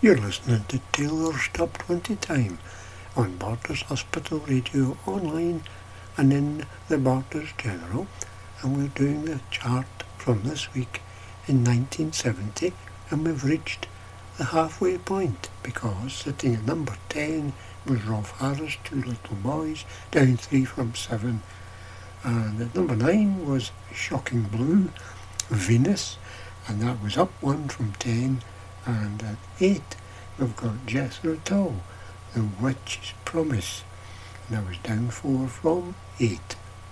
You're listening to Taylor's Top 20 Time on Borders Hospital Radio online and in the Borders General, and we're doing the chart from this week in 1970, and we've reached the halfway point because sitting at number 10 was Rolf Harris, Two Little Boys, down 3 from 7, and at number 9 was Shocking Blue, Venus, and that was up 1 from 10. And at 8 we've got Jethro Tull, The Witch's Promise, and that was down 4 from 8.